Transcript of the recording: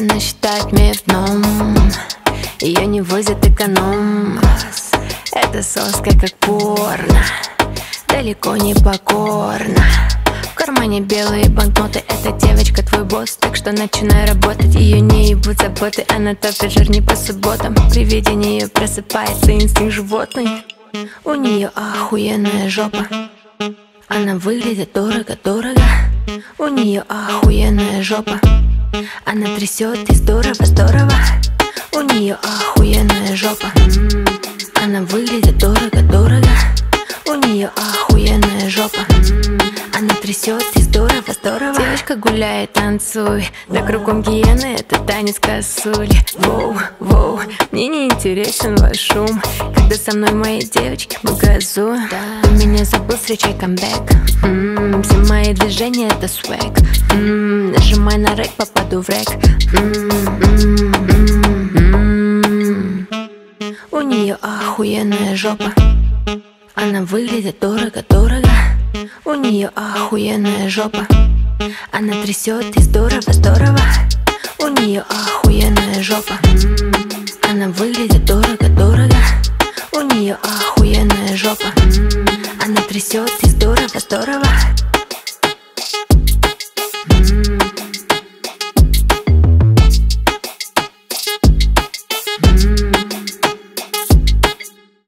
Она считает мир дном, ее не возят эконом. Это соска как порно, далеко не покорна. В кармане белые банкноты, эта девочка твой босс, так что начинай работать. Ее не ебут заботы, она топит жир не по субботам. При виде нее просыпается инстинкт животный. У нее охуенная жопа, она выглядит дорого-дорого. У нее охуенная жопа, она трясет и здорово-здорово. У нее охуенная жопа, она выглядит дорого-дорого. У нее охуенная жопа, она трясет и здорово-здорово. Девочка гуляет, танцуй, да кругом гиены, это танец косули. Воу, воу, мне не интересен ваш шум, когда со мной мои девочки мы газуем. Ты меня забыл, встречай камбэк. Все мои движения это свэг. Нажимай на рэк, попаду в рэк. У нее охуенная жопа, она выглядит дорого-дорого. У нее охуенная жопа, она трясет и здорово-здорово. У нее охуенная жопа, она выглядит дорого-дорого. У нее охуенная жопа, она трясет и здорово-здорово.